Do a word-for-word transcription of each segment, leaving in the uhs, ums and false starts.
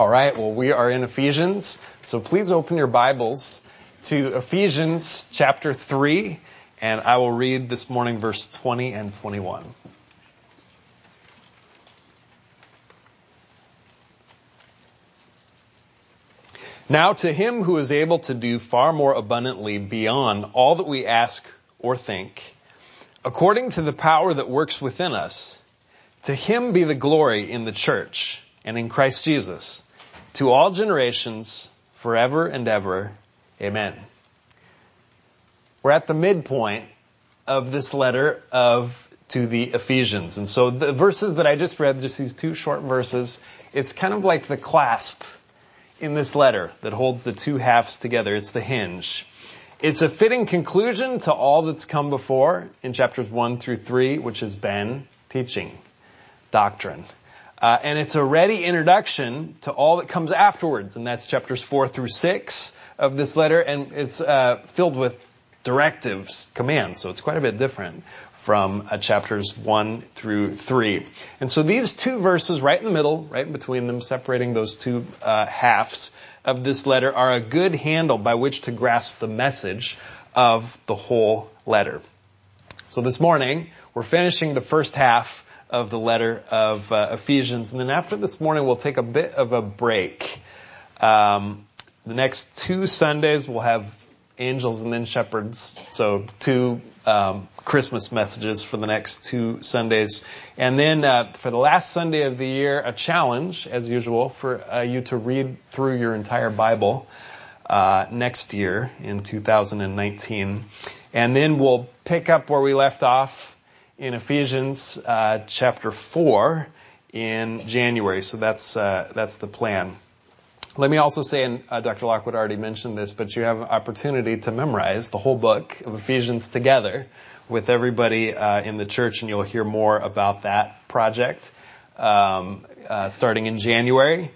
All right, well, we are in Ephesians, so please open your Bibles to Ephesians chapter three, and I will read this morning verse twenty and twenty-one. Now to him who is able to do far more abundantly beyond all that we ask or think, according to the power that works within us, to him be the glory in the church and in Christ Jesus, to all generations, forever and ever. Amen. We're at the midpoint of this letter of to the Ephesians. And so the verses that I just read, just these two short verses, it's kind of like the clasp in this letter that holds the two halves together. It's the hinge. It's a fitting conclusion to all that's come before in chapters one through three, which has been teaching, doctrine. Uh, and it's a ready introduction to all that comes afterwards, and that's chapters four through six of this letter, and it's uh, filled with directives, commands, so it's quite a bit different from uh, chapters one through three. And so these two verses right in the middle, right in between them, separating those two uh, halves of this letter, are a good handle by which to grasp the message of the whole letter. So this morning, we're finishing the first half of the letter of uh, Ephesians. And then after this morning, we'll take a bit of a break. Um, the next two Sundays, we'll have angels and then shepherds. So two um, Christmas messages for the next two Sundays. And then uh, for the last Sunday of the year, a challenge, as usual, for uh, you to read through your entire Bible uh, next year in two thousand nineteen. And then we'll pick up where we left off in Ephesians uh, chapter four in January. So that's uh, that's the plan. Let me also say, and uh, Doctor Lockwood already mentioned this, but you have an opportunity to memorize the whole book of Ephesians together with everybody uh, in the church, and you'll hear more about that project um, uh, starting in January.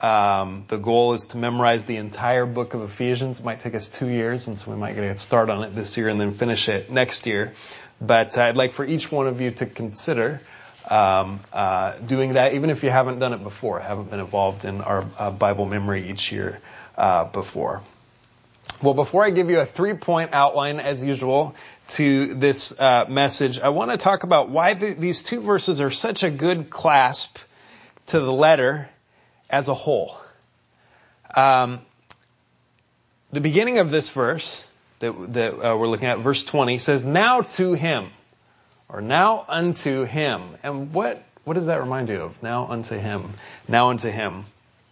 Um, the goal is to memorize the entire book of Ephesians. It might take us two years, and so we might get a start on it this year and then finish it next year. But I'd like for each one of you to consider um, uh, doing that, even if you haven't done it before, haven't been involved in our uh, Bible memory each year uh, before. Well, before I give you a three-point outline, as usual, to this uh, message, I want to talk about why th- these two verses are such a good clasp to the letter as a whole. Um, the beginning of this verse that, that uh, we're looking at, verse twenty, says, now to him, or now unto him. And what, what does that remind you of? Now unto him. Now unto him.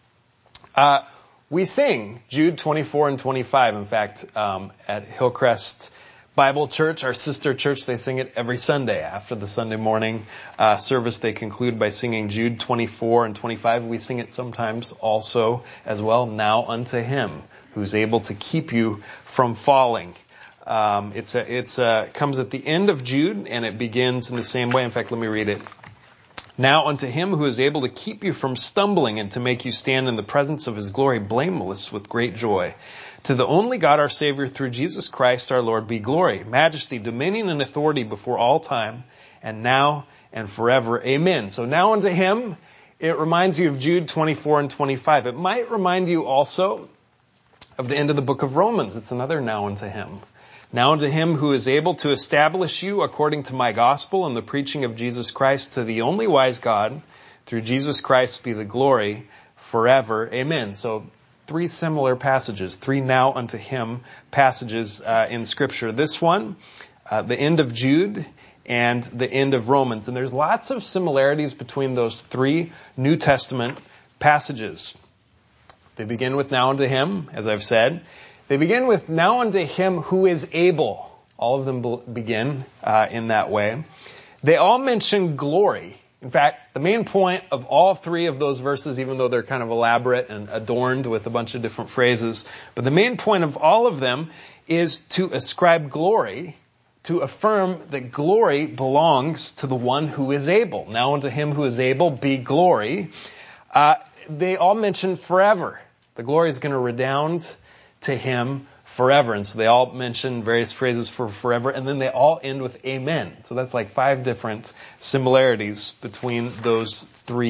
Uh, we sing Jude twenty-four and twenty-five. In fact, um, at Hillcrest Bible Church, our sister church, they sing it every Sunday. After the Sunday morning uh, service, they conclude by singing Jude twenty-four and twenty-five. We sing it sometimes also as well. Now unto him who's able to keep you from falling. Um, it's a, it's a, comes at the end of Jude, and it begins in the same way. In fact, let me read it. Now unto him who is able to keep you from stumbling and to make you stand in the presence of his glory blameless with great joy. To the only God our Savior through Jesus Christ our Lord be glory, majesty, dominion, and authority before all time, and now and forever. Amen. So now unto him, it reminds you of Jude twenty-four and twenty-five. It might remind you also of the end of the book of Romans. It's another now unto him. Now unto him who is able to establish you according to my gospel and the preaching of Jesus Christ, to the only wise God, through Jesus Christ be the glory forever. Amen. So three similar passages, three now unto him passages uh, in Scripture. This one, uh, the end of Jude, and the end of Romans. And there's lots of similarities between those three New Testament passages. They begin with now unto him, as I've said. They begin with now unto him who is able. All of them be- begin uh, in that way. They all mention glory. In fact, the main point of all three of those verses, even though they're kind of elaborate and adorned with a bunch of different phrases, but the main point of all of them is to ascribe glory, to affirm that glory belongs to the one who is able. Now unto him who is able be glory. Uh, they all mention forever. The glory is going to redound to him forever. And so they all mention various phrases for forever, and then they all end with amen. So that's like five different similarities between those three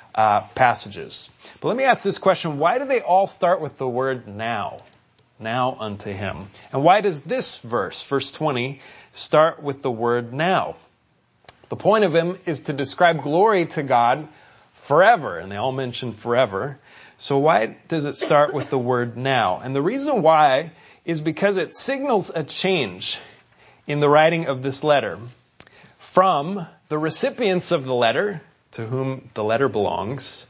uh, passages. But let me ask this question. Why do they all start with the word now? Now unto him. And why does this verse, verse twenty, start with the word now? The point of him is to describe glory to God forever. And they all mention forever. So why does it start with the word now? And the reason why is because it signals a change in the writing of this letter from the recipients of the letter, to whom the letter belongs,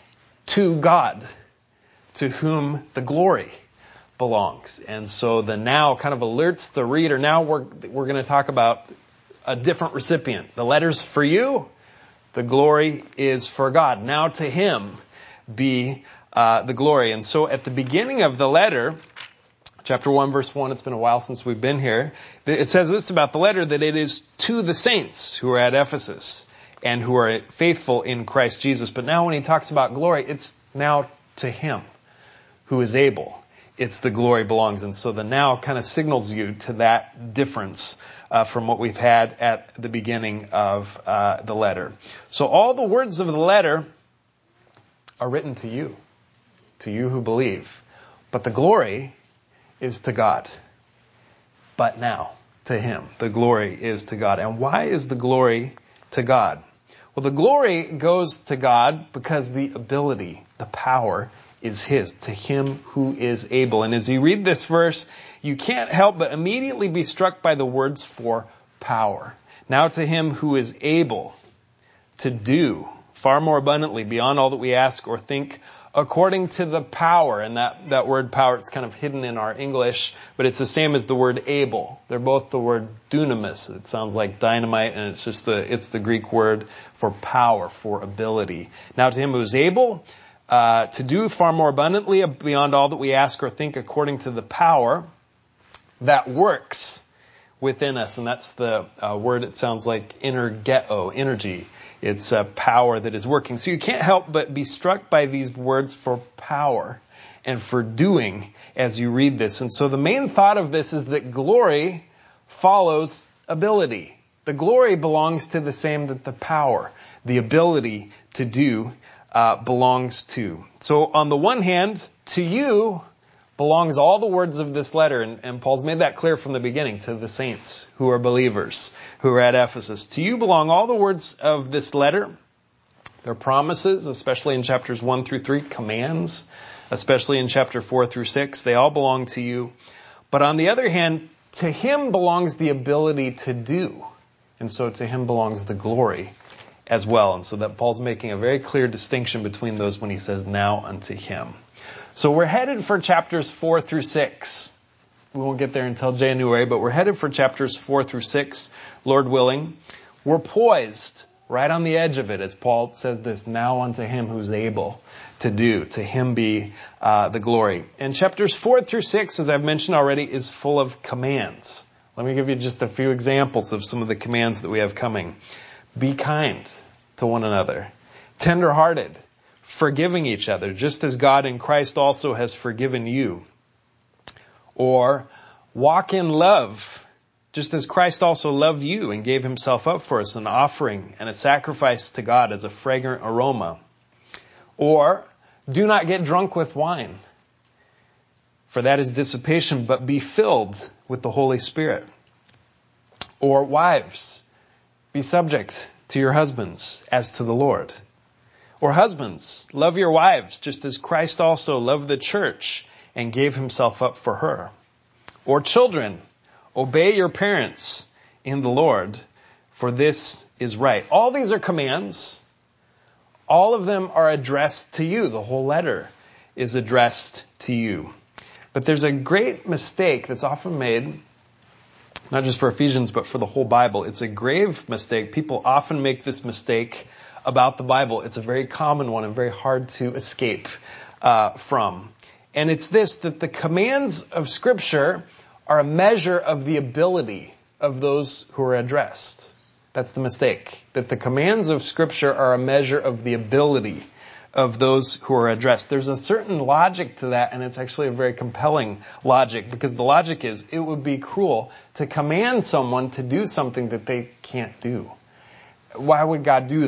to God, to whom the glory belongs. And so the now kind of alerts the reader. Now we're we're going to talk about a different recipient. The letter's for you. The glory is for God. Now to him be uh, the glory. And so at the beginning of the letter, chapter one, verse one, it's been a while since we've been here. It says this about the letter, that it is to the saints who are at Ephesus and who are faithful in Christ Jesus. But now when he talks about glory, it's now to him who is able. It's the glory belongs. And so the now kind of signals you to that difference uh, from what we've had at the beginning of uh, the letter. So all the words of the letter are written to you, to you who believe. But the glory is to God. But now, to him, the glory is to God. And why is the glory to God? Well, the glory goes to God because the ability, the power is his, to him who is able. And as you read this verse, you can't help but immediately be struck by the words for power. Now to him who is able to do far more abundantly beyond all that we ask or think, according to the power. And that, that word power, it's kind of hidden in our English, but it's the same as the word able. They're both the word dunamis. It sounds like dynamite, and it's just the, it's the Greek word for power, for ability. Now to him who is able uh, to do far more abundantly beyond all that we ask or think, according to the power that works within us. And that's the uh, word, it sounds like energeto, energy. It's a power that is working. So you can't help but be struck by these words for power and for doing as you read this. And so the main thought of this is that glory follows ability. The glory belongs to the same that the power, the ability to do, uh, belongs to. So on the one hand, to you belongs all the words of this letter. And, and Paul's made that clear from the beginning, to the saints who are believers, who are at Ephesus. To you belong all the words of this letter. Their promises, especially in chapters one through three, commands, especially in chapter four through six, they all belong to you. But on the other hand, to him belongs the ability to do. And so to him belongs the glory as well. And so that Paul's making a very clear distinction between those when he says now unto him. So we're headed for chapters four through six. We won't get there until January, but we're headed for chapters four through six, Lord willing. We're poised right on the edge of it, as Paul says this, now unto him who's able to do. To him be uh, the glory. And chapters four through six, as I've mentioned already, is full of commands. Let me give you just a few examples of some of the commands that we have coming. Be kind to one another, tender-hearted, forgiving each other, just as God in Christ also has forgiven you. Or walk in love, just as Christ also loved you and gave himself up for us, an offering and a sacrifice to God as a fragrant aroma. Or do not get drunk with wine, for that is dissipation, but be filled with the Holy Spirit. Or wives, be subject to your husbands as to the Lord. Or husbands, love your wives, just as Christ also loved the church and gave himself up for her. Or children, obey your parents in the Lord, for this is right. All these are commands. All of them are addressed to you. The whole letter is addressed to you. But there's a great mistake that's often made, not just for Ephesians, but for the whole Bible. It's a grave mistake. People often make this mistake about the Bible. It's a very common one and very hard to escape uh, from. And it's this, that the commands of Scripture are a measure of the ability of those who are addressed. That's the mistake. That the commands of Scripture are a measure of the ability of those who are addressed. There's a certain logic to that, and it's actually a very compelling logic, because the logic is it would be cruel to command someone to do something that they can't do. Why would God do that?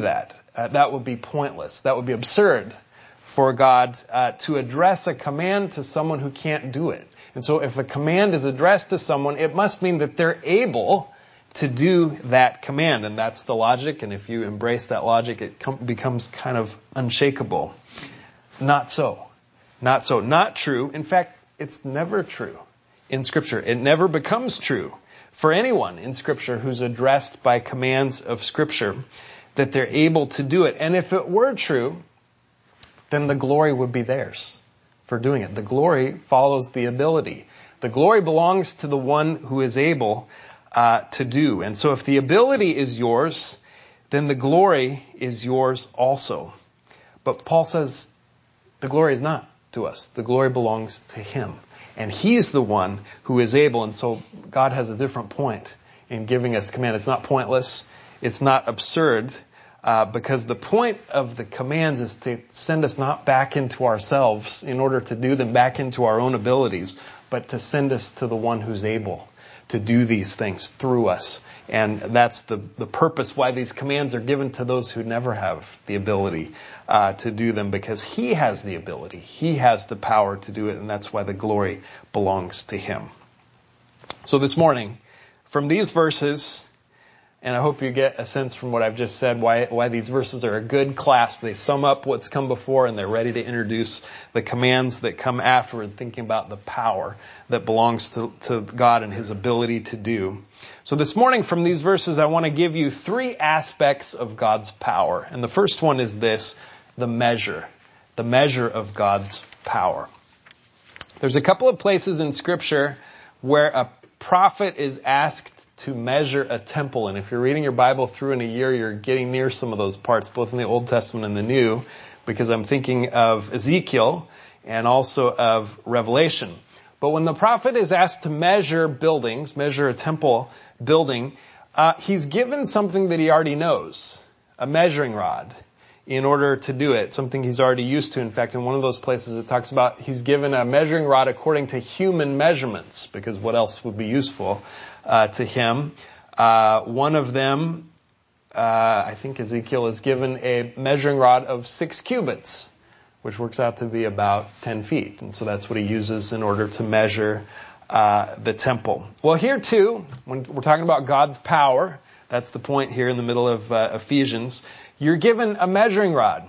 uh, that would be pointless. That would be absurd for God uh, to address a command to someone who can't do it. And so if a command is addressed to someone, it must mean that they're able to do that command. And that's the logic. And if you embrace that logic, it com- becomes kind of unshakable. Not so. Not so. Not true. In fact, it's never true in Scripture. It never becomes true for anyone in Scripture who's addressed by commands of Scripture that they're able to do it. And if it were true, then the glory would be theirs for doing it. The glory follows the ability. The glory belongs to the one who is able uh, to do. And so if the ability is yours, then the glory is yours also. But Paul says the glory is not to us. The glory belongs to him. And he's the one who is able. And so God has a different point in giving us command. It's not pointless. It's not absurd. Uh, because the point of the commands is to send us not back into ourselves in order to do them, back into our own abilities, but to send us to the one who's able to do these things through us. And that's the, the purpose why these commands are given to those who never have the ability uh, to do them, because he has the ability. He has the power to do it, and that's why the glory belongs to him. So this morning, from these verses, and I hope you get a sense from what I've just said why why these verses are a good clasp. They sum up what's come before, and they're ready to introduce the commands that come afterward, thinking about the power that belongs to, to God and his ability to do. So this morning from these verses, I want to give you three aspects of God's power. And the first one is this, the measure. The measure of God's power. There's a couple of places in Scripture where a prophet is asked to measure a temple. And if you're reading your Bible through in a year, you're getting near some of those parts, both in the Old Testament and the New, because I'm thinking of Ezekiel and also of Revelation. But when the prophet is asked to measure buildings, measure a temple building, uh, he's given something that he already knows, a measuring rod, in order to do it, something he's already used to. In fact, in one of those places it talks about he's given a measuring rod according to human measurements, because what else would be useful uh, to him? Uh, one of them, uh, I think Ezekiel is given a measuring rod of six cubits, which works out to be about ten feet. And so that's what he uses in order to measure uh, the temple. Well, here too, when we're talking about God's power, that's the point here in the middle of uh, Ephesians, you're given a measuring rod,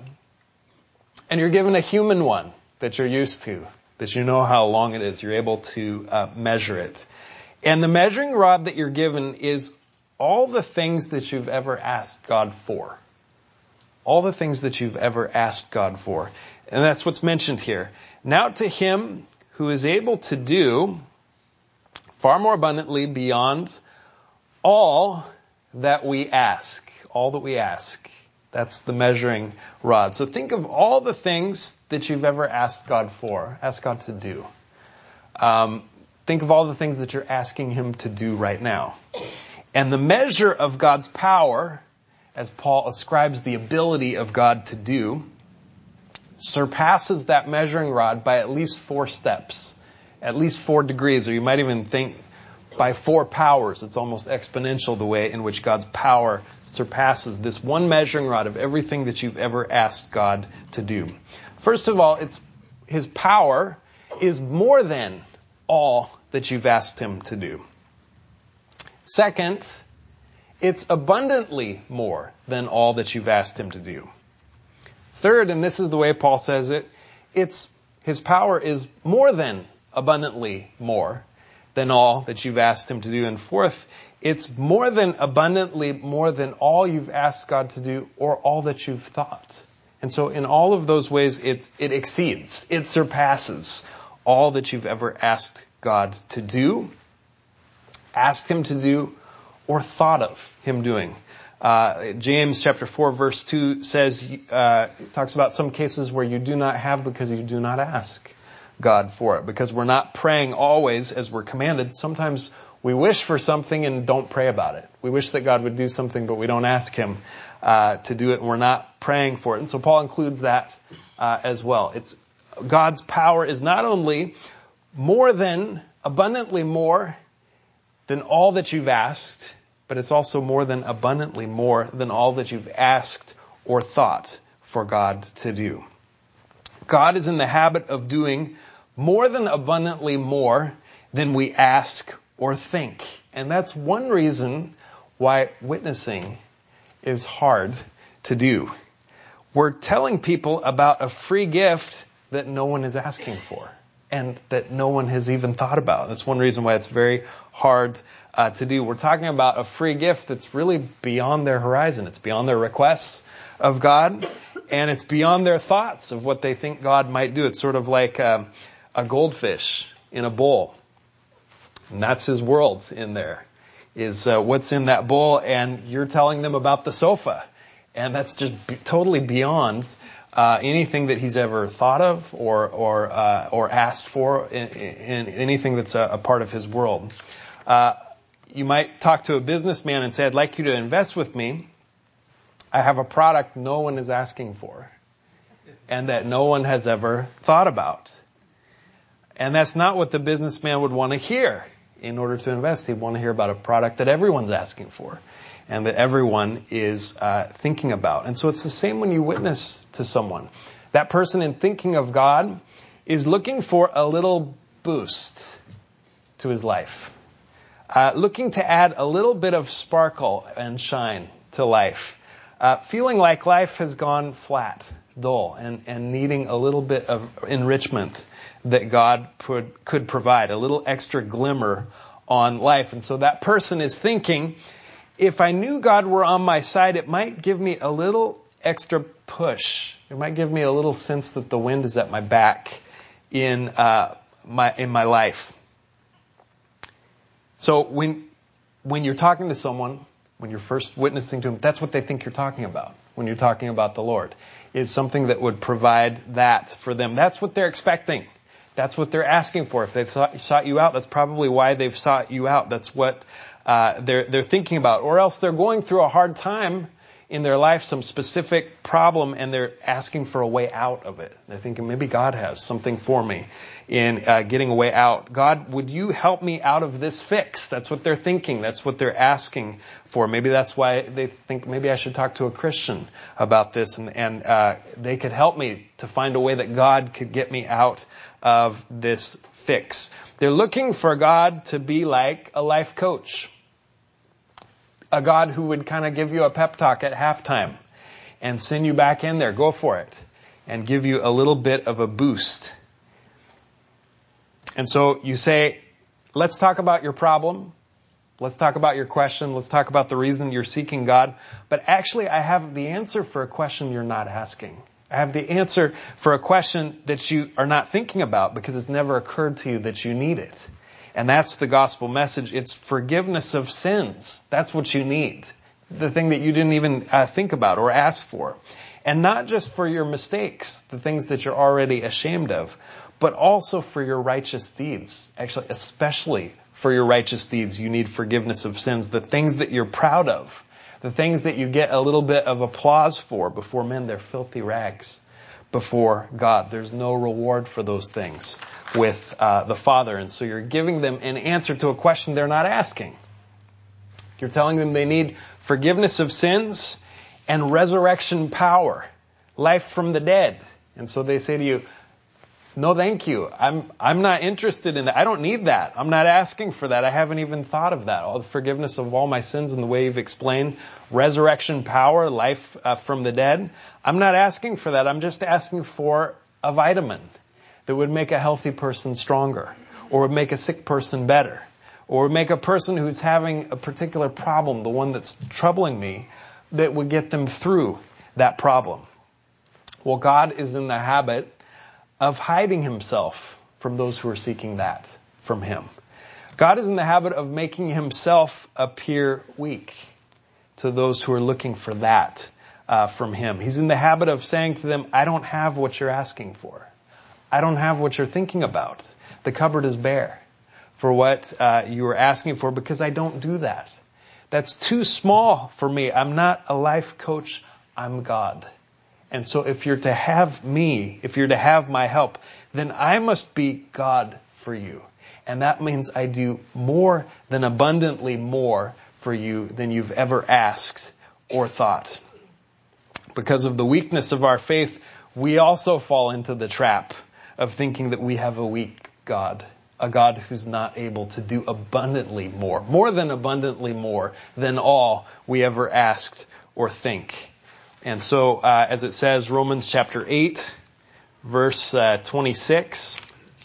and you're given a human one that you're used to, that you know how long it is. You're able to uh, measure it. And the measuring rod that you're given is all the things that you've ever asked God for. All the things that you've ever asked God for. And that's what's mentioned here. Now to him who is able to do far more abundantly beyond all that we ask. All that we ask. That's the measuring rod. So think of all the things that you've ever asked God for. Ask God to do. Um, think of all the things that you're asking him to do right now. And the measure of God's power, as Paul ascribes the ability of God to do, surpasses that measuring rod by at least four steps. At least four degrees, or you might even think by four powers. It's almost exponential the way in which God's power surpasses this one measuring rod of everything that you've ever asked God to do. First of all, it's his power is more than all that you've asked him to do. Second, it's abundantly more than all that you've asked him to do. Third, and this is the way Paul says it, it's his power is more than abundantly more than all that you've asked him to do. And fourth, it's more than abundantly more than all you've asked God to do or all that you've thought. And so in all of those ways, it, it exceeds, it surpasses all that you've ever asked God to do, asked him to do, or thought of him doing. Uh, James chapter four verse two says, uh, talks about some cases where you do not have because you do not ask God for it, because we're not praying always as we're commanded. Sometimes we wish for something and don't pray about it. We wish that God would do something, but we don't ask him uh, to do it, and we're not praying for it. And so Paul includes that uh, as well. It's God's power is not only more than, abundantly more than all that you've asked, but it's also more than abundantly more than all that you've asked or thought for God to do. God is in the habit of doing more than abundantly more than we ask or think. And that's one reason why witnessing is hard to do. We're telling people about a free gift that no one is asking for and that no one has even thought about. That's one reason why it's very hard uh, to do. We're talking about a free gift that's really beyond their horizon. It's beyond their requests of God, and it's beyond their thoughts of what they think God might do. It's sort of like um, a goldfish in a bowl. And that's his world in there, is uh, what's in that bowl, and you're telling them about the sofa. And that's just b- totally beyond uh, anything that he's ever thought of or or uh, or asked for in, in anything that's a, a part of his world. Uh, you might talk to a businessman and say, I'd like you to invest with me. I have a product no one is asking for and that no one has ever thought about. And that's not what the businessman would want to hear. In order to invest, he'd want to hear about a product that everyone's asking for and that everyone is uh, thinking about. And so it's the same when you witness to someone. That person, in thinking of God, is looking for a little boost to his life, uh, looking to add a little bit of sparkle and shine to life, uh, feeling like life has gone flat, dull, and, and needing a little bit of enrichment that God could, could provide, a little extra glimmer on life. And so that person is thinking, if I knew God were on my side, it might give me a little extra push. It might give me a little sense that the wind is at my back in uh, my in my life. So when when you're talking to someone, when you're first witnessing to them, that's what they think you're talking about. When you're talking about the Lord, is something that would provide that for them. That's what they're expecting. That's what they're asking for. If they've sought, sought you out, that's probably why they've sought you out. That's what uh, they're they're thinking about. Or else they're going through a hard time in their life, some specific problem, and they're asking for a way out of it. They're thinking, maybe God has something for me in uh, getting a way out. God, would you help me out of this fix? That's what they're thinking. That's what they're asking for. Maybe that's why they think, maybe I should talk to a Christian about this, and, and uh, they could help me to find a way that God could get me out of this fix. They're looking for God to be like a life coach. A God who would kind of give you a pep talk at halftime and send you back in there, go for it, and give you a little bit of a boost. And so you say, let's talk about your problem. Let's talk about your question. Let's talk about the reason you're seeking God. But actually, I have the answer for a question you're not asking. I have the answer for a question that you are not thinking about because it's never occurred to you that you need it. And that's the gospel message. It's forgiveness of sins. That's what you need. The thing that you didn't even uh, think about or ask for. And not just for your mistakes, the things that you're already ashamed of, but also for your righteous deeds. Actually, especially for your righteous deeds, you need forgiveness of sins. The things that you're proud of. The things that you get a little bit of applause for before men, they're filthy rags before God. There's no reward for those things with uh, the Father. And so you're giving them an answer to a question they're not asking. You're telling them they need forgiveness of sins and resurrection power, life from the dead. And so they say to you, no, thank you. I'm I'm not interested in that. I don't need that. I'm not asking for that. I haven't even thought of that. All the forgiveness of all my sins in the way you've explained, resurrection power, life uh, from the dead. I'm not asking for that. I'm just asking for a vitamin that would make a healthy person stronger, or would make a sick person better, or would make a person who's having a particular problem, the one that's troubling me, that would get them through that problem. Well, God is in the habit of hiding himself from those who are seeking that from him. God is in the habit of making himself appear weak to those who are looking for that uh, from him. He's in the habit of saying to them, I don't have what you're asking for. I don't have what you're thinking about. The cupboard is bare for what uh, you are asking for because I don't do that. That's too small for me. I'm not a life coach. I'm God. And so if you're to have me, if you're to have my help, then I must be God for you. And that means I do more than abundantly more for you than you've ever asked or thought. Because of the weakness of our faith, we also fall into the trap of thinking that we have a weak God, a God who's not able to do abundantly more, more than abundantly more than all we ever asked or think. And so, uh, as it says, Romans chapter eight, verse uh, twenty-six.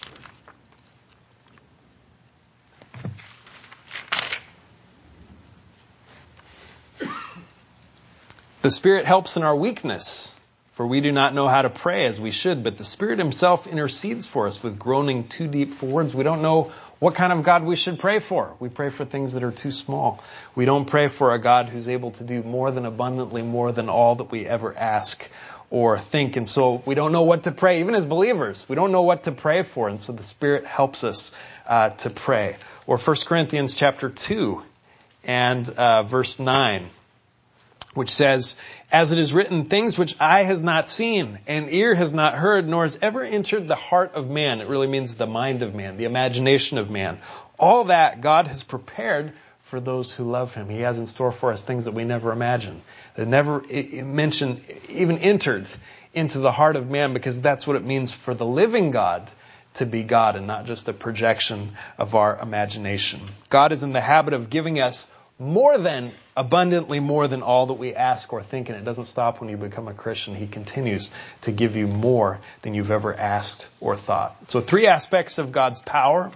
The Spirit helps in our weakness, for we do not know how to pray as we should, but the Spirit himself intercedes for us with groaning too deep for words. We don't know what kind of God we should pray for. We pray for things that are too small. We don't pray for a God who's able to do more than abundantly more than all that we ever ask or think. And so we don't know what to pray, even as believers. We don't know what to pray for. And so the Spirit helps us uh, to pray. Or First Corinthians chapter two and uh, verse nine. Which says, as it is written, things which eye has not seen and ear has not heard, nor has ever entered the heart of man. It really means the mind of man, the imagination of man. All that God has prepared for those who love him. He has in store for us things that we never imagined, that never mentioned, even entered into the heart of man, because that's what it means for the living God to be God and not just a projection of our imagination. God is in the habit of giving us more than, abundantly more than all that we ask or think. And it doesn't stop when you become a Christian. He continues to give you more than you've ever asked or thought. So three aspects of God's power.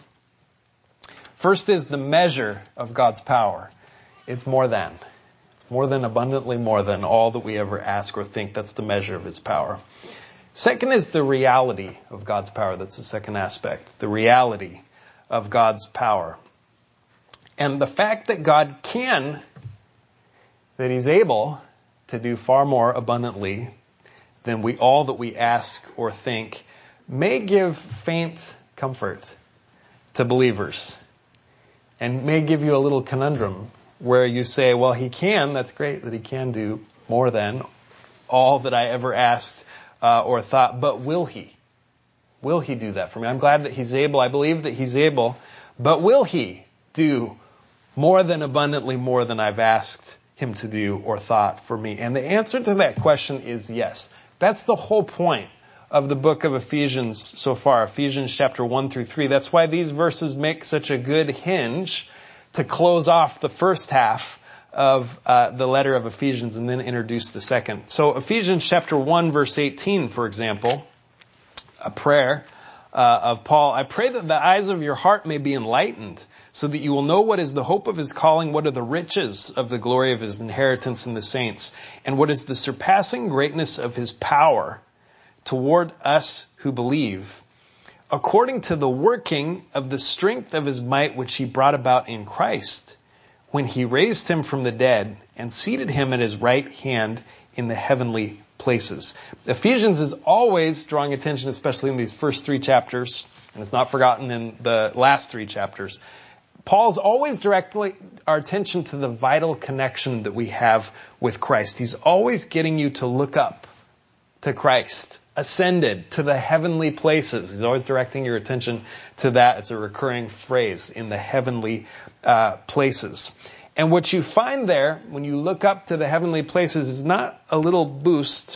First is the measure of God's power. It's more than. It's more than, abundantly more than all that we ever ask or think. That's the measure of his power. Second is the reality of God's power. That's the second aspect. The reality of God's power. And the fact that God can, that he's able to do far more abundantly than we all that we ask or think, may give faint comfort to believers and may give you a little conundrum where you say, well, he can, that's great that he can do more than all that I ever asked uh, or thought, but will he? Will he do that for me? I'm glad that he's able. I believe that he's able, but will he do more than abundantly more than I've asked him to do or thought for me? And the answer to that question is yes. That's the whole point of the book of Ephesians so far, Ephesians chapter one through three. That's why these verses make such a good hinge to close off the first half of uh, the letter of Ephesians and then introduce the second. So Ephesians chapter one verse eighteen, for example, a prayer uh, of Paul. I pray that the eyes of your heart may be enlightened, so that you will know what is the hope of his calling, what are the riches of the glory of his inheritance in the saints, and what is the surpassing greatness of his power toward us who believe, according to the working of the strength of his might which he brought about in Christ, when he raised him from the dead and seated him at his right hand in the heavenly places. Ephesians is always drawing attention, especially in these first three chapters, and it's not forgotten in the last three chapters. Paul's always directing our attention to the vital connection that we have with Christ. He's always getting you to look up to Christ, ascended to the heavenly places. He's always directing your attention to that. It's a recurring phrase, in the heavenly uh, places. And what you find there, when you look up to the heavenly places, is not a little boost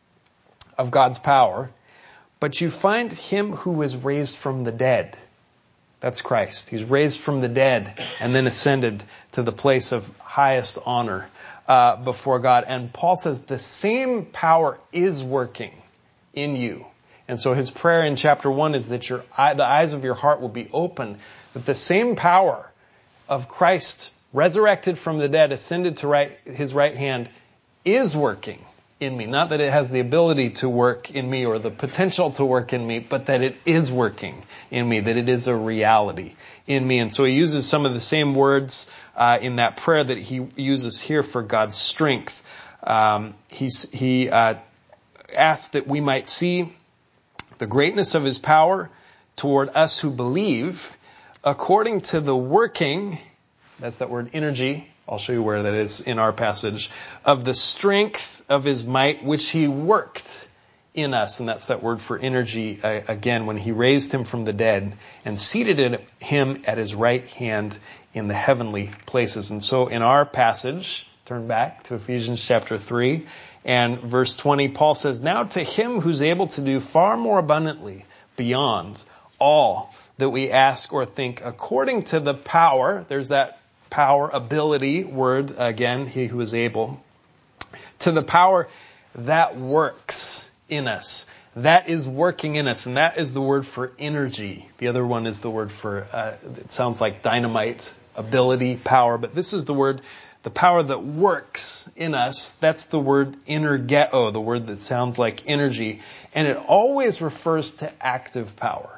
of God's power, but you find him who was raised from the dead. That's Christ. He's raised from the dead and then ascended to the place of highest honor uh, before God. And Paul says the same power is working in you. And so his prayer in chapter one is that your the eyes of your heart will be open, that the same power of Christ resurrected from the dead, ascended to right, his right hand, is working in me. Not that it has the ability to work in me or the potential to work in me, but that it is working in me, that it is a reality in me. And so he uses some of the same words uh, in that prayer that he uses here for God's strength. Um, he's, he uh, asked that we might see the greatness of his power toward us who believe, according to the working, that's that word energy, I'll show you where that is in our passage, of the strength of his might, which he worked in us. And that's that word for energy, uh, again, when he raised him from the dead and seated him at his right hand in the heavenly places. And so in our passage, turn back to Ephesians chapter three, And verse twenty, Paul says, now to him who's able to do far more abundantly beyond all that we ask or think, according to the power, there's that power, ability word again, he who is able, to the power that works in us. That is working in us, and that is the word for energy. The other one is the word for, uh, it sounds like dynamite, ability, power, but this is the word, the power that works in us. That's the word energeo, the word that sounds like energy, and it always refers to active power.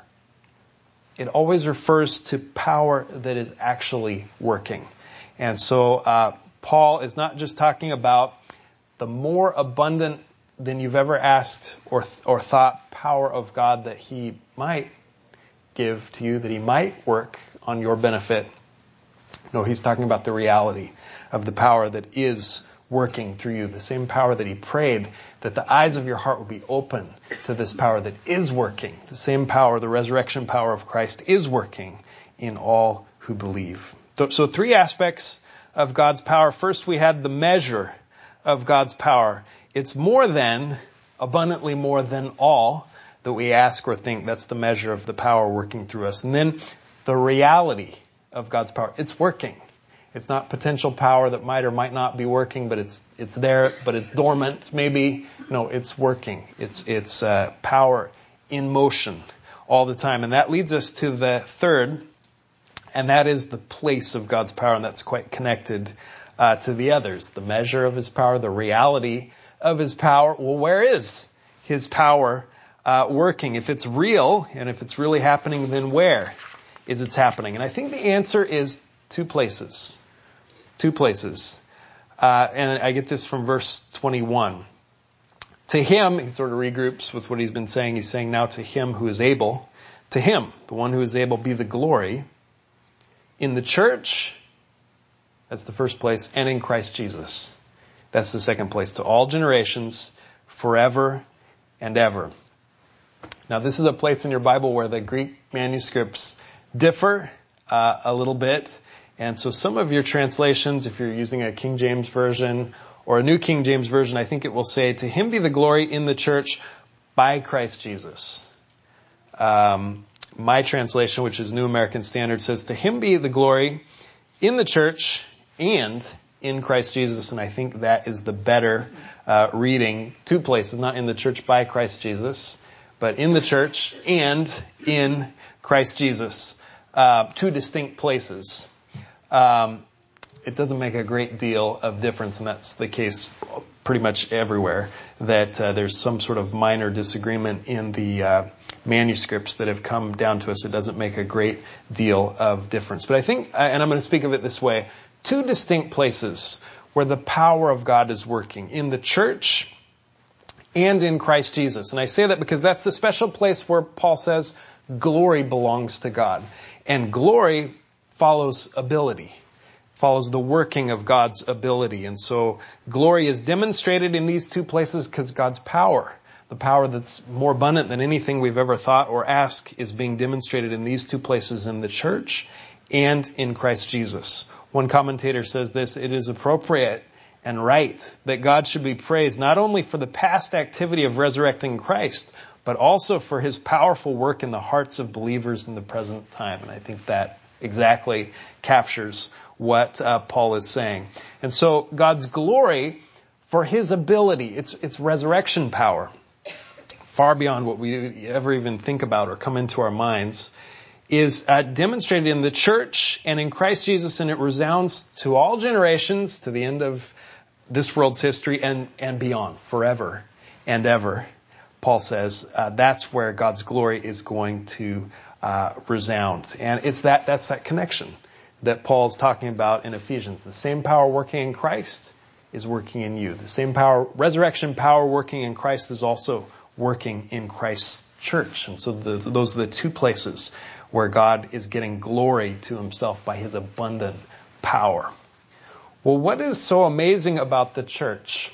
It always refers to power that is actually working. And so uh, Paul is not just talking about the more abundant than you've ever asked or or thought power of God that he might give to you, that he might work on your benefit. No, he's talking about the reality of the power that is working through you, the same power that he prayed that the eyes of your heart would be open to this power that is working. The same power, the resurrection power of Christ, is working in all who believe. So three aspects of God's power. First, we had the measure of God's power. It's more than, abundantly more than all that we ask or think. That's the measure of the power working through us. And then the reality of God's power. It's working. It's not potential power that might or might not be working, but it's it's there, but it's dormant maybe. No, it's working. It's it's uh, power in motion all the time. And that leads us to the third, and that is the place of God's power, and that's quite connected uh, to the others. The measure of his power, the reality of his power. Well, where is his power uh, working? If it's real, and if it's really happening, then where is it happening? And I think the answer is two places. Two places. Uh, and I get this from verse twenty-one. To him, he sort of regroups with what he's been saying. He's saying now to him who is able, to him, the one who is able, be the glory in the church. That's the first place. And in Christ Jesus. That's the second place. To all generations, forever and ever. Now, this is a place in your Bible where the Greek manuscripts differ uh, a little bit. And so some of your translations, if you're using a King James Version or a New King James Version, I think it will say, to him be the glory in the church by Christ Jesus. Um, my translation, which is New American Standard, says, to him be the glory in the church and in Christ Jesus. And I think that is the better uh, reading. Two places, not in the church by Christ Jesus, but in the church and in Christ Jesus. Uh, two distinct places. Um, it doesn't make a great deal of difference, and that's the case pretty much everywhere, that uh, there's some sort of minor disagreement in the uh, manuscripts that have come down to us. It doesn't make a great deal of difference. But I think, and I'm going to speak of it this way, two distinct places where the power of God is working, in the church and in Christ Jesus. And I say that because that's the special place where Paul says glory belongs to God. And glory follows ability, follows the working of God's ability. And so glory is demonstrated in these two places because God's power, the power that's more abundant than anything we've ever thought or asked, is being demonstrated in these two places, in the church and in Christ Jesus. One commentator says this: it is appropriate and right that God should be praised not only for the past activity of resurrecting Christ, but also for his powerful work in the hearts of believers in the present time. And I think that exactly captures what uh, Paul is saying. And so God's glory for his ability, it's, it's resurrection power, far beyond what we ever even think about or come into our minds, is uh, demonstrated in the church and in Christ Jesus, and it resounds to all generations, to the end of this world's history and, and beyond, forever and ever. Paul says uh, that's where God's glory is going to Uh, resound. And it's that, that's that connection that Paul's talking about in Ephesians. The same power working in Christ is working in you. The same power, resurrection power working in Christ, is also working in Christ's church. And so the, those are the two places where God is getting glory to himself by his abundant power. Well, what is so amazing about the church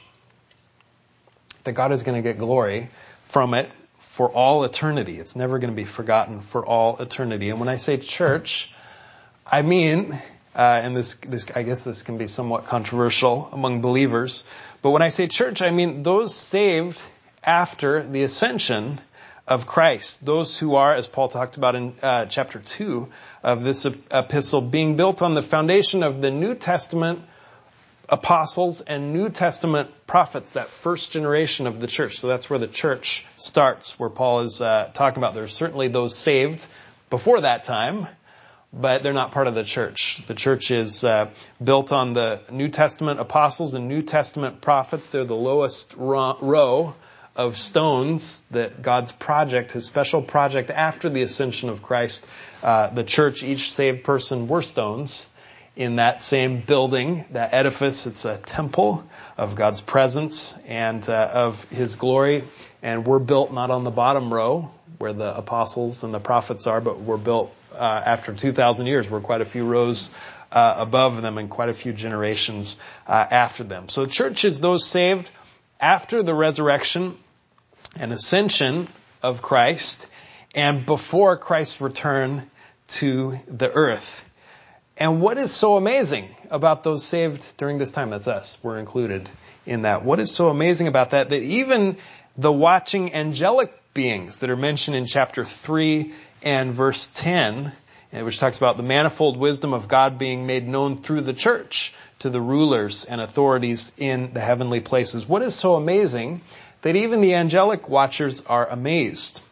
that God is going to get glory from it for all eternity? It's never going to be forgotten for all eternity. And when I say church, I mean Uh, and this, this, I guess this can be somewhat controversial among believers. But when I say church, I mean those saved after the ascension of Christ. Those who are, as Paul talked about in uh, chapter two of this epistle, being built on the foundation of the New Testament apostles and New Testament prophets, that first generation of the church. So that's where the church starts, where Paul is uh, talking about. There's certainly those saved before that time, but they're not part of the church. The church is uh, built on the New Testament apostles and New Testament prophets. They're the lowest ro- row of stones that God's project, his special project after the ascension of Christ, uh, the church, each saved person were stones in that same building, that edifice. It's a temple of God's presence and uh, of his glory. And we're built not on the bottom row where the apostles and the prophets are, but we're built uh, after two thousand years. We're quite a few rows uh, above them and quite a few generations uh, after them. So the church is those saved after the resurrection and ascension of Christ and before Christ's return to the earth. And what is so amazing about those saved during this time? That's us. We're included in that. What is so amazing about that? That even the watching angelic beings that are mentioned in chapter three and verse ten, which talks about the manifold wisdom of God being made known through the church to the rulers and authorities in the heavenly places. What is so amazing that even the angelic watchers are amazed?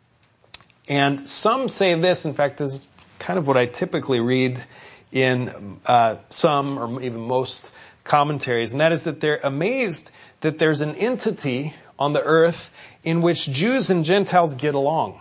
And some say this, in fact, this is kind of what I typically read in uh, some or even most commentaries, and that is that they're amazed that there's an entity on the earth in which Jews and Gentiles get along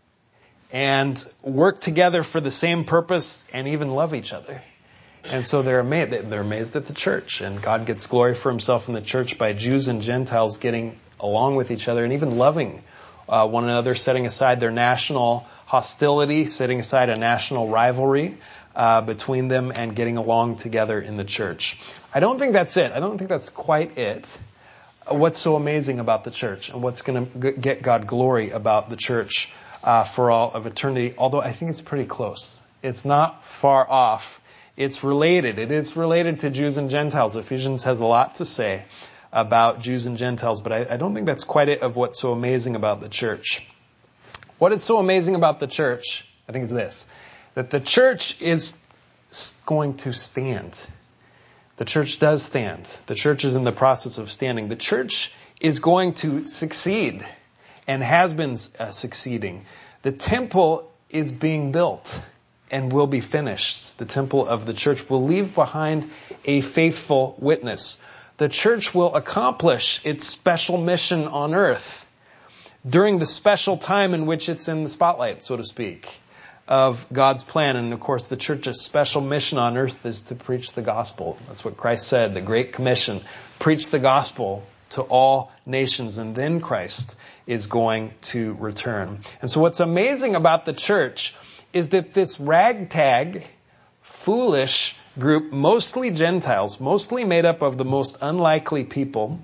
and work together for the same purpose and even love each other. And so they're amazed. They're amazed at the church, and God gets glory for himself in the church by Jews and Gentiles getting along with each other and even loving uh, one another, setting aside their national hostility, setting aside a national rivalry uh, between them and getting along together in the church. I don't think that's it. I don't think that's quite it. What's so amazing about the church and what's going to get God glory about the church uh, for all of eternity, although I think it's pretty close. It's not far off. It's related. It is related to Jews and Gentiles. Ephesians has a lot to say about Jews and Gentiles, but I, I don't think that's quite it of what's so amazing about the church. What is so amazing about the church, I think, is this, that the church is going to stand. The church does stand. The church is in the process of standing. The church is going to succeed and has been uh, succeeding. The temple is being built and will be finished. The temple of the church will leave behind a faithful witness. The church will accomplish its special mission on earth during the special time in which it's in the spotlight, so to speak, of God's plan. And of course, the church's special mission on earth is to preach the gospel. That's what Christ said, the Great Commission. Preach the gospel to all nations, and then Christ is going to return. And so what's amazing about the church is that this ragtag, foolish group, mostly Gentiles, mostly made up of the most unlikely people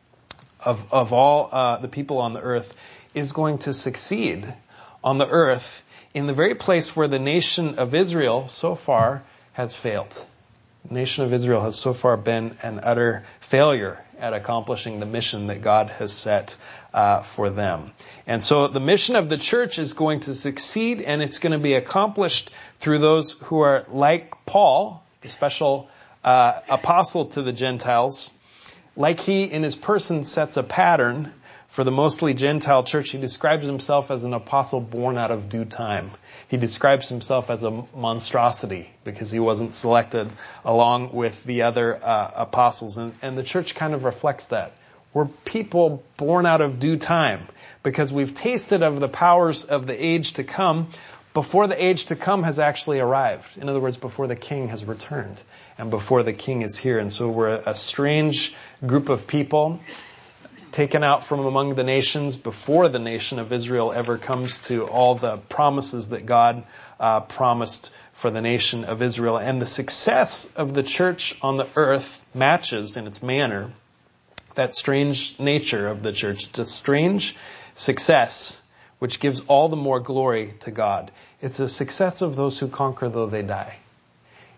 of, of all uh, the people on the earth, is going to succeed on the earth in the very place where the nation of Israel so far has failed. The nation of Israel has so far been an utter failure at accomplishing the mission that God has set uh, for them. And so the mission of the church is going to succeed, and it's going to be accomplished through those who are like Paul, the special uh, apostle to the Gentiles. Like he in his person sets a pattern for the mostly Gentile church. He describes himself as an apostle born out of due time. He describes himself as a monstrosity because he wasn't selected along with the other uh, apostles. And, and the church kind of reflects that. We're people born out of due time because we've tasted of the powers of the age to come before the age to come has actually arrived. In other words, before the king has returned and before the king is here. And so we're a strange group of people taken out from among the nations before the nation of Israel ever comes to all the promises that God uh, promised for the nation of Israel. And the success of the church on the earth matches in its manner that strange nature of the church. It's a strange success which gives all the more glory to God. It's a success of those who conquer though they die.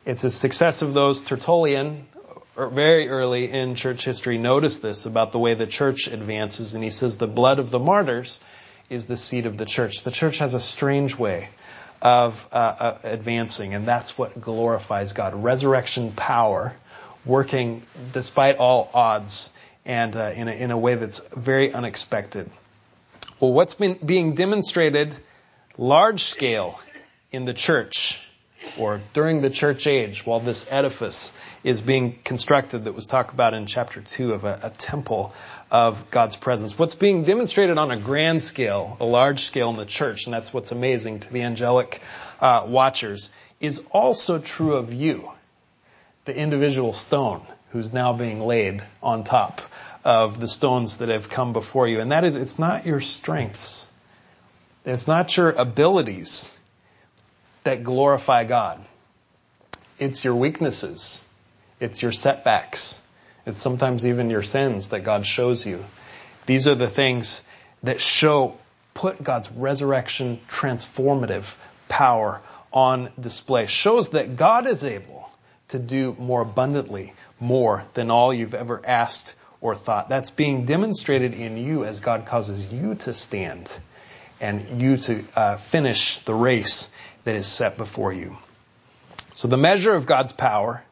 It's a success of those. Tertullian, very early in church history, noticed this about the way the church advances, and he says the blood of the martyrs is the seed of the church. The church has a strange way of uh, uh, advancing, and that's what glorifies God. Resurrection power working despite all odds and uh, in, a, in a way that's very unexpected. Well, what's been being demonstrated large scale in the church or during the church age while this edifice is being constructed that was talked about in chapter two of a, a temple of God's presence. What's being demonstrated on a grand scale, a large scale in the church, and that's what's amazing to the angelic uh, watchers, is also true of you, the individual stone who's now being laid on top of the stones that have come before you. And that is, it's not your strengths. It's not your abilities that glorify God. It's your weaknesses. It's your setbacks. It's sometimes even your sins that God shows you. These are the things that show, put God's resurrection transformative power on display. Shows that God is able to do more abundantly, more than all you've ever asked or thought. That's being demonstrated in you as God causes you to stand and you to uh, finish the race that is set before you. So the measure of God's power,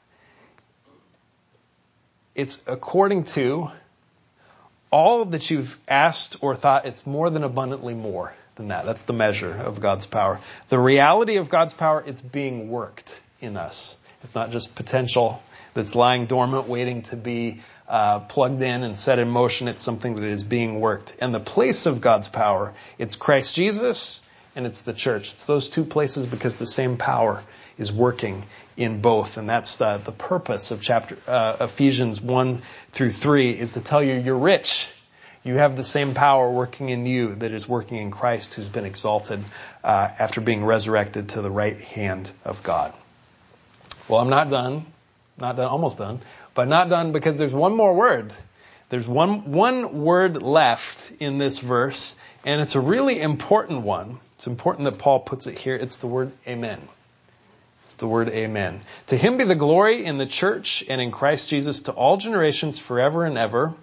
it's according to all that you've asked or thought. It's more than abundantly more than that. That's the measure of God's power. The reality of God's power, it's being worked in us. It's not just potential that's lying dormant, waiting to be uh, plugged in and set in motion. It's something that is being worked. And the place of God's power, it's Christ Jesus and it's the church. It's those two places because the same power is working in both. And that's the, the purpose of chapter uh, Ephesians one through three is to tell you you're rich. You have the same power working in you that is working in Christ, who's been exalted uh, after being resurrected to the right hand of God. Well, I'm not done. Not done, almost done. But not done because there's one more word. There's one, one word left in this verse, and it's a really important one. It's important that Paul puts it here. It's the word amen. It's the word amen. To him be the glory in the church and in Christ Jesus to all generations forever and ever.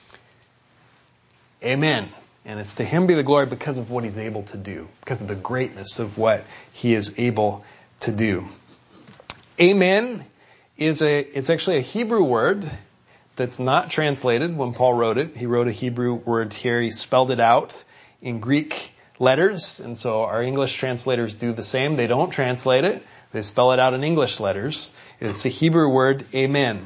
Amen. And it's to him be the glory because of what he's able to do, because of the greatness of what he is able to do. Amen is a, it's actually a Hebrew word that's not translated when Paul wrote it. He wrote a Hebrew word here. He spelled it out in Greek letters. And so our English translators do the same. They don't translate it. They spell it out in English letters. It's a Hebrew word, amen.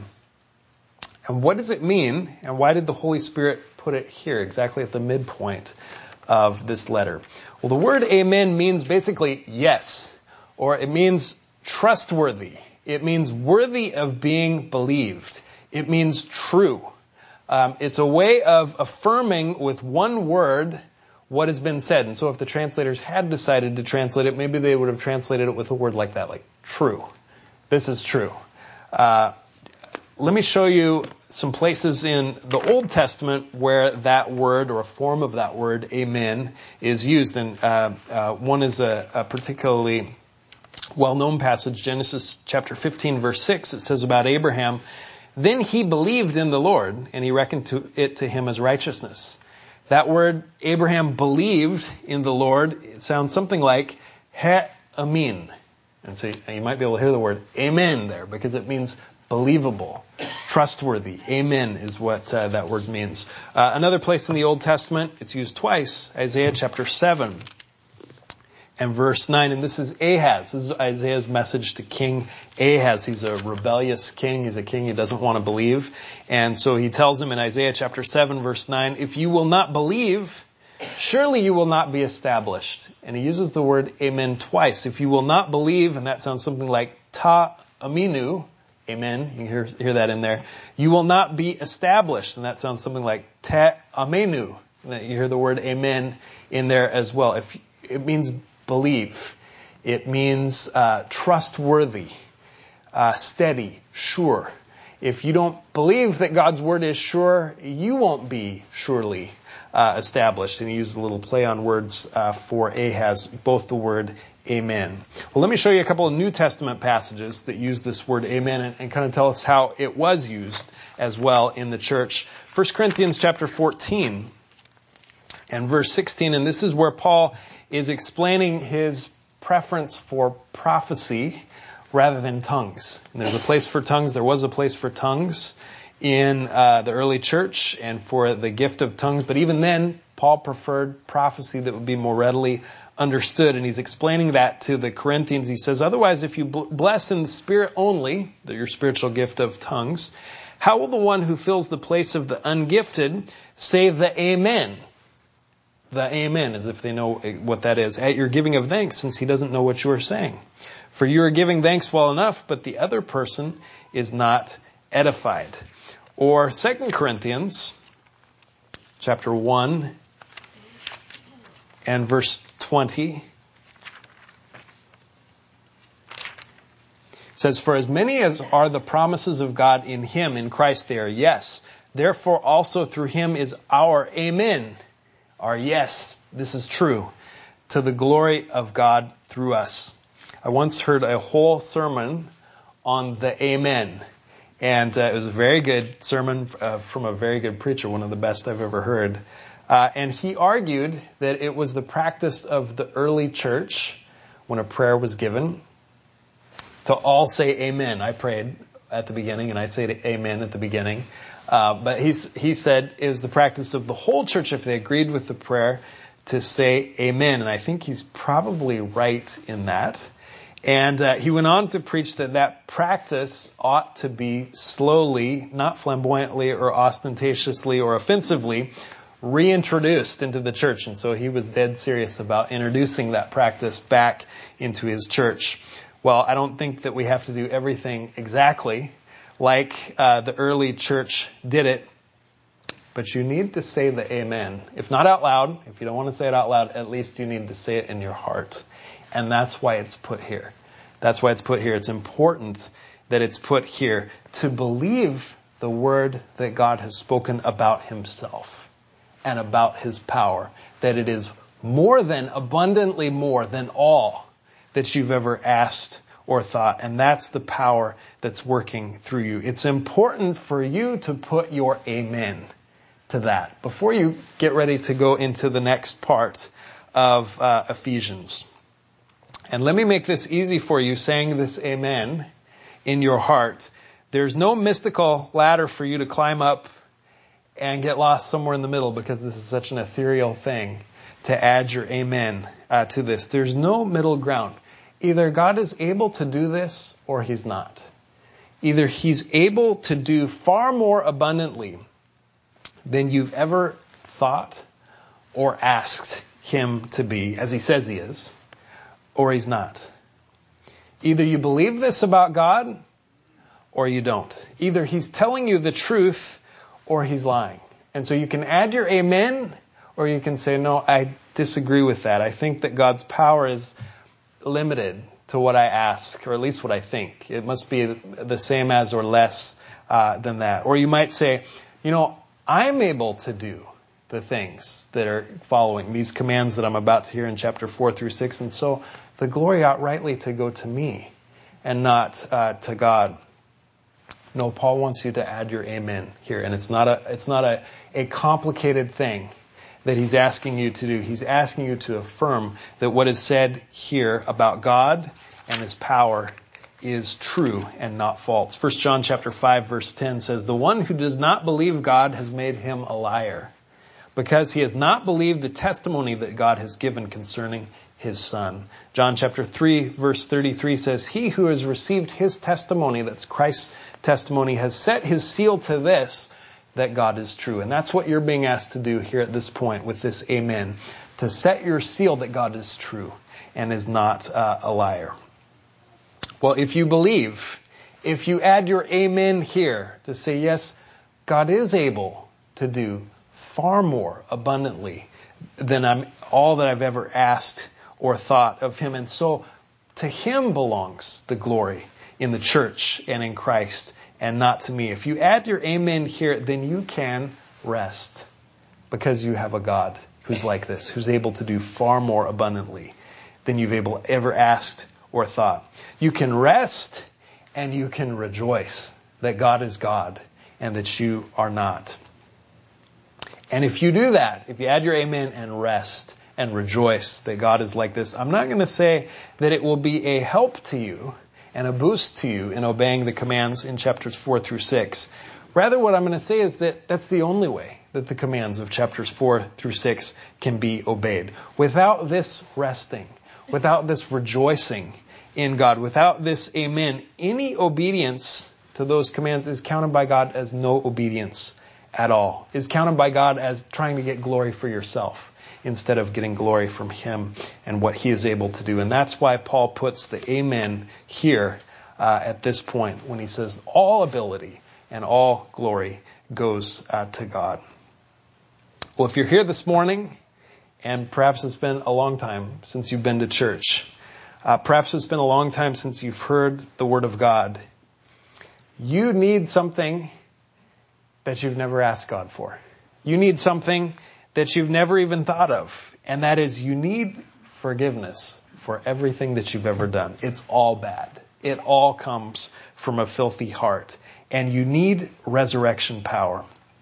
And what does it mean? And why did the Holy Spirit put it here, exactly at the midpoint of this letter? Well, the word amen means basically yes, or it means trustworthy. It means worthy of being believed. It means true. Um, it's a way of affirming with one word what has been said. And so if the translators had decided to translate it, maybe they would have translated it with a word like that, like true. This is true. Uh, let me show you some places in the Old Testament where that word or a form of that word, amen, is used. And uh, uh, one is a, a particularly well-known passage, Genesis chapter fifteen, verse six. It says about Abraham, then he believed in the Lord, and he reckoned to it to him as righteousness. That word, Abraham believed in the Lord, it sounds something like he-amin. And so you might be able to hear the word amen there because it means believable, trustworthy. Amen is what uh, that word means. Uh, another place in the Old Testament, it's used twice, Isaiah chapter seven and verse nine. And this is Ahaz. This is Isaiah's message to King Ahaz. He's a rebellious king. He's a king who doesn't want to believe. And so he tells him in Isaiah chapter seven, verse nine, if you will not believe, surely you will not be established. And he uses the word amen twice. If you will not believe, and that sounds something like ta aminu, amen, you hear, hear that in there. You will not be established, and that sounds something like te amenu. You hear the word amen in there as well. If it means believe. It means uh, trustworthy, uh, steady, sure. If you don't believe that God's word is sure, you won't be surely uh, established. And he used a little play on words uh, for Ahaz, both the word amen. Well, let me show you a couple of New Testament passages that use this word amen and, and kind of tell us how it was used as well in the church. First Corinthians chapter fourteen and verse sixteen, and this is where Paul is explaining his preference for prophecy rather than tongues. And there's a place for tongues. There was a place for tongues in uh, the early church and for the gift of tongues. But even then, Paul preferred prophecy that would be more readily understood. And he's explaining that to the Corinthians. He says, otherwise, if you bless in the Spirit only, your spiritual gift of tongues, how will the one who fills the place of the ungifted say the amen? The amen, as if they know what that is, at your giving of thanks, since he doesn't know what you are saying. For you are giving thanks well enough, but the other person is not edified. Or Second Corinthians chapter one and verse twenty. It says, for as many as are the promises of God in him, in Christ they are yes. Therefore also through him is our amen. Our yes, this is true, to the glory of God through us. I once heard a whole sermon on the amen. And uh, it was a very good sermon uh, from a very good preacher, one of the best I've ever heard. Uh, and he argued that it was the practice of the early church, when a prayer was given, to all say amen. I prayed at the beginning, and I say amen at the beginning. Uh, but he's, he said it was the practice of the whole church, if they agreed with the prayer, to say amen. And I think he's probably right in that. And uh, he went on to preach that that practice ought to be slowly, not flamboyantly or ostentatiously or offensively, reintroduced into the church. And so he was dead serious about introducing that practice back into his church. Well, I don't think that we have to do everything exactly like uh, the early church did it. But you need to say the amen. If not out loud, if you don't want to say it out loud, at least you need to say it in your heart. And that's why it's put here. That's why it's put here. It's important that it's put here to believe the word that God has spoken about himself and about his power. That it is more than, abundantly more than all that you've ever asked or thought. And that's the power that's working through you. It's important for you to put your amen to that before you get ready to go into the next part of uh, Ephesians. And let me make this easy for you, saying this amen in your heart. There's no mystical ladder for you to climb up and get lost somewhere in the middle, because this is such an ethereal thing to add your amen uh, to this. There's no middle ground. Either God is able to do this or he's not. Either he's able to do far more abundantly than you've ever thought or asked him to be, as he says he is, or he's not. Either you believe this about God or you don't. Either he's telling you the truth or he's lying. And so you can add your amen, or you can say, no, I disagree with that. I think that God's power is limited to what I ask, or at least what I think. It must be the same as or less uh, than that. Or you might say, you know, I'm able to do the things that are following these commands that I'm about to hear in chapter four through six. And so the glory ought rightly to go to me and not uh, to God. No, Paul wants you to add your amen here. And it's not a, it's not a, a complicated thing that he's asking you to do. He's asking you to affirm that what is said here about God and his power is true and not false. First John chapter five verse ten says, the one who does not believe God has made him a liar, because he has not believed the testimony that God has given concerning his Son. John chapter three verse thirty-three says, he who has received his testimony, that's Christ's testimony, has set his seal to this, that God is true. And that's what you're being asked to do here at this point with this amen. To set your seal that God is true and is not uh, a liar. Well, if you believe, if you add your amen here to say, yes, God is able to do far more abundantly than I'm all that I've ever asked or thought of him. And so to him belongs the glory in the church and in Christ, and not to me. If you add your amen here, then you can rest. because you have a God who's like this, who's able to do far more abundantly than you've able, ever asked or thought. You can rest and you can rejoice that God is God and that you are not. And if you do that, if you add your amen and rest and rejoice that God is like this, I'm not going to say that it will be a help to you and a boost to you in obeying the commands in chapters four through six. Rather, what I'm going to say is that that's the only way that the commands of chapters four through six can be obeyed. Without this resting, without this rejoicing in God, without this amen, any obedience to those commands is counted by God as no obedience at all, is counted by God as trying to get glory for yourself instead of getting glory from Him and what He is able to do. And that's why Paul puts the amen here uh, at this point when he says all ability and all glory goes uh, to God. Well, if you're here this morning, and perhaps it's been a long time since you've been to church, uh, perhaps it's been a long time since you've heard the Word of God, you need something that you've never asked God for. You need something that you've never even thought of. And that is, you need forgiveness for everything that you've ever done. It's all bad. It all comes from a filthy heart. And you need resurrection power.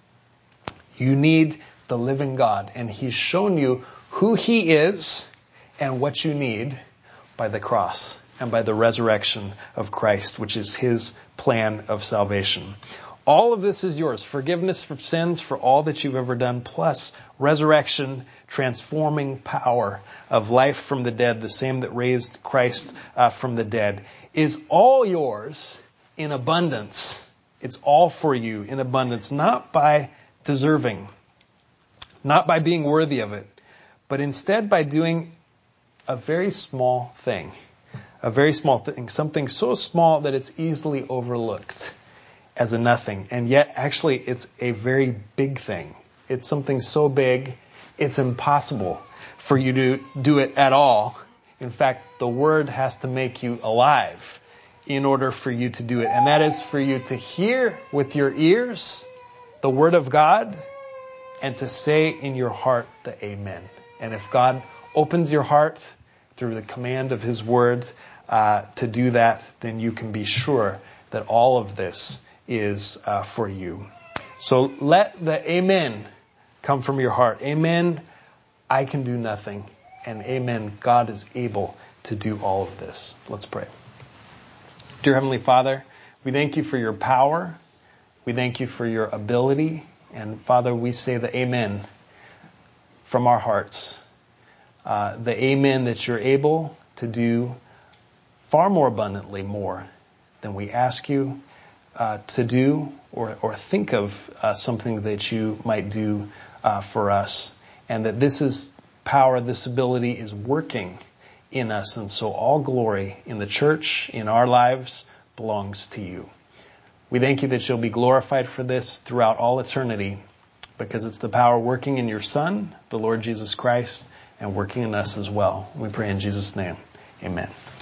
You need the living God. And He's shown you who He is and what you need by the cross and by the resurrection of Christ, which is His plan of salvation. All of this is yours. Forgiveness for sins for all that you've ever done, plus resurrection, transforming power of life from the dead, the same that raised Christ uh, from the dead, is all yours in abundance. It's all for you in abundance, not by deserving, not by being worthy of it, but instead by doing a very small thing, a very small thing, something so small that it's easily overlooked as a nothing. And yet, actually, it's a very big thing. It's something so big, it's impossible for you to do it at all. In fact, the Word has to make you alive in order for you to do it. And that is for you to hear with your ears the Word of God and to say in your heart the Amen. And if God opens your heart through the command of His Word uh, to do that, then you can be sure that all of this is uh, for you. So let the amen come from your heart. Amen, I can do nothing. And amen, God is able to do all of this. Let's pray. Dear Heavenly Father, we thank you for your power. We thank you for your ability. And Father, we say the amen from our hearts. Uh, the amen that you're able to do far more abundantly more than we ask you Uh, to do or, or think of uh, something that you might do uh, for us, and that this is power, this ability is working in us, and so all glory in the church, in our lives, belongs to you. We thank you that you'll be glorified for this throughout all eternity, because it's the power working in your Son, the Lord Jesus Christ, and working in us as well. We pray in Jesus' name. Amen.